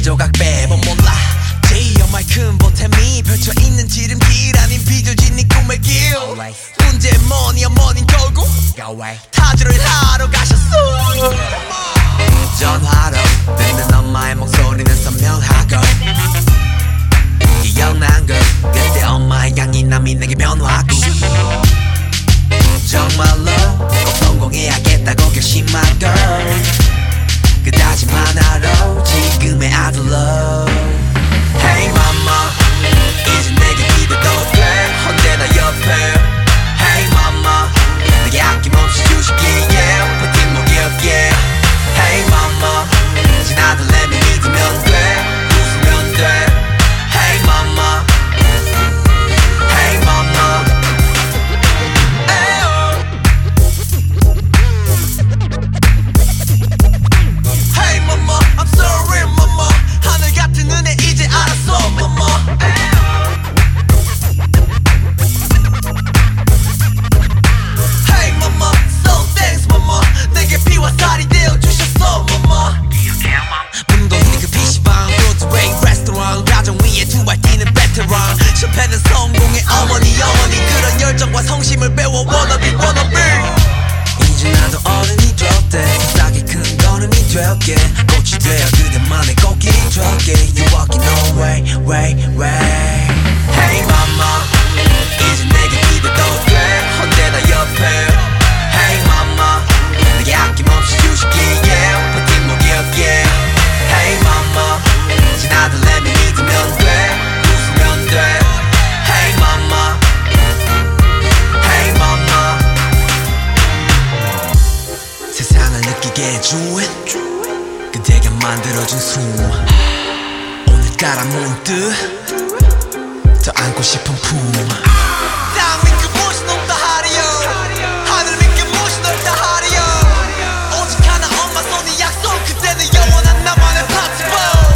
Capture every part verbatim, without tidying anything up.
조각 빼면 몰라 제이어마의 큰 보탬이 펼쳐있는 지름길 아닌 비둘기 네 꿈의 길 문제 뭐니 어머닌 결국 타주를 하러 가셨어 전화로 듣는 엄마의 목소리는 선명하고 기억난 걸 그때 엄마의 강인함이 내게 변화하고 정말로 꼭 성공해야겠다고 결심하고 그 다짐 하나로 지금의 아들로 Hey mama 이제 내게 기대도 돼 언제나 옆에 Hey mama 내게 아낌없이 주시기에 버팀목 기억해 Hey mama 이제 나도 let me 믿으면 돼 웃으면 돼 Hey mama Hey mama Hey mama I'm sorry mama 하늘 같은 은혜 이제 알았어 mama Hey mama so thanks mama 내게 피와 살이 되어주셨어 mama 문동이 그 피시방 브로드웨이 레스토랑 가정 위에 두 발 뛰는 베테랑 실패는 성공의 어머니 어머니 그런 열정과 성심을 배워 wannabe wannabe 이제 나도 어른이 됐대 세상에 큰 걸음이 될게 꽃이 되어 그대만의 꽃길이 될게 You walking away way way Hey mama 이제 내게 기대도 돼 언제나 옆에 Hey mama 내게 아낌없이 주시기에 버팀목 기억해 Hey mama 이제 나도 let me 믿으면 돼 웃으면 돼 Hey mama Hey mama 세상을 느끼게 해준 그대가 만들어준 숨 오늘따라 문득 더 안고 싶은 품 땅 밑그 무엇이 높다 하리요 하늘 밑그 무엇이 넓다 하리요 오직 하나 엄마 손이 약속 그때는 영원한 나만의 파티보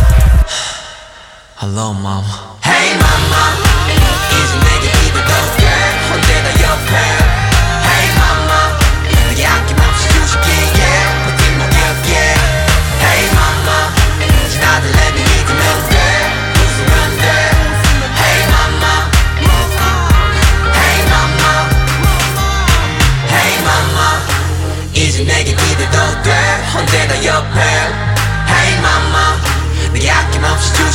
Hello mom Hey mama 이제 내게 기대도 돼 언제나 옆에 Hey mama 내게 아낌없이 주시기에 버팀목 기억해 Hey mama 이제 나도 let me 믿으면 돼 웃으면 돼 Hey mama Hey mama Hey mama 이제 내게 기대도 돼 언제나 옆에 Hey mama 내게 아낌없이